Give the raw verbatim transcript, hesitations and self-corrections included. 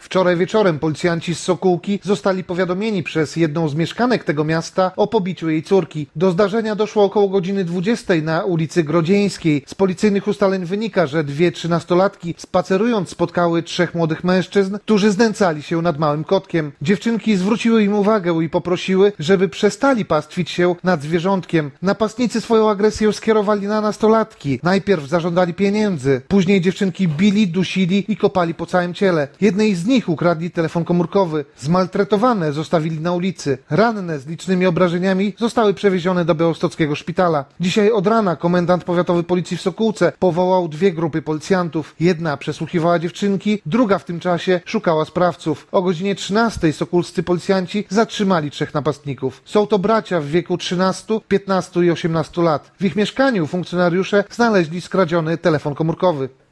Wczoraj wieczorem policjanci z Sokółki zostali powiadomieni przez jedną z mieszkanek tego miasta o pobiciu jej córki. Do zdarzenia doszło około godziny dwudziestej na ulicy Grodzieńskiej. Z policyjnych ustaleń wynika, że dwie trzynastolatki spacerując spotkały trzech młodych mężczyzn, którzy znęcali się nad małym kotkiem. Dziewczynki zwróciły im uwagę i poprosiły, żeby przestali pastwić się nad zwierzątkiem. Napastnicy swoją agresję skierowali na nastolatki. Najpierw zażądali pieniędzy, później dziewczynki bili, dusili i kopali po całym ciele. Jednej z nich ukradli telefon komórkowy. Zmaltretowane zostawili na ulicy. Ranne z licznymi obrażeniami zostały przewiezione do białostockiego szpitala. Dzisiaj od rana komendant powiatowy policji w Sokółce powołał dwie grupy policjantów. Jedna przesłuchiwała dziewczynki, druga w tym czasie szukała sprawców. O godzinie trzynastej sokólscy policjanci zatrzymali trzech napastników. Są to bracia w wieku trzynastu, piętnastu i osiemnastu lat. W ich mieszkaniu funkcjonariusze znaleźli skradziony telefon komórkowy.